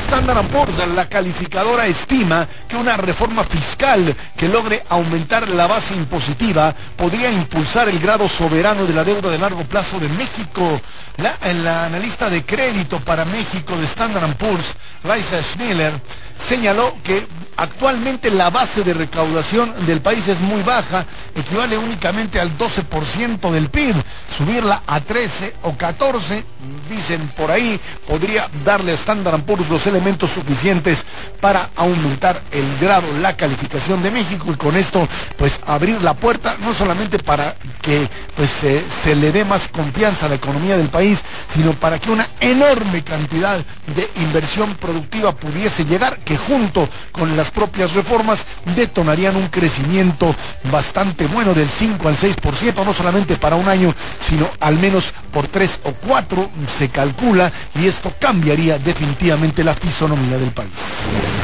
Standard & Poor's, la calificadora, estima que una reforma fiscal que logre aumentar la base impositiva podría impulsar el grado soberano de la deuda de largo plazo de México. La analista de crédito para México de Standard & Poor's, Raisa Schneller, señaló que actualmente la base de recaudación del país es muy baja, equivale únicamente al 12% del PIB. Subirla a 13 o 14, dicen por ahí, podría darle a Standard & Poor's los elementos suficientes para aumentar el grado, la calificación de México, y con esto pues abrir la puerta no solamente para que pues se le dé más confianza a la economía del país, sino para que una enorme cantidad de inversión productiva pudiese llegar, que junto con las propias reformas detonarían un crecimiento bastante bueno del 5 al 6%, no solamente para un año, sino al menos por 3 o 4 se calcula, y esto cambiaría definitivamente la fisonomía del país.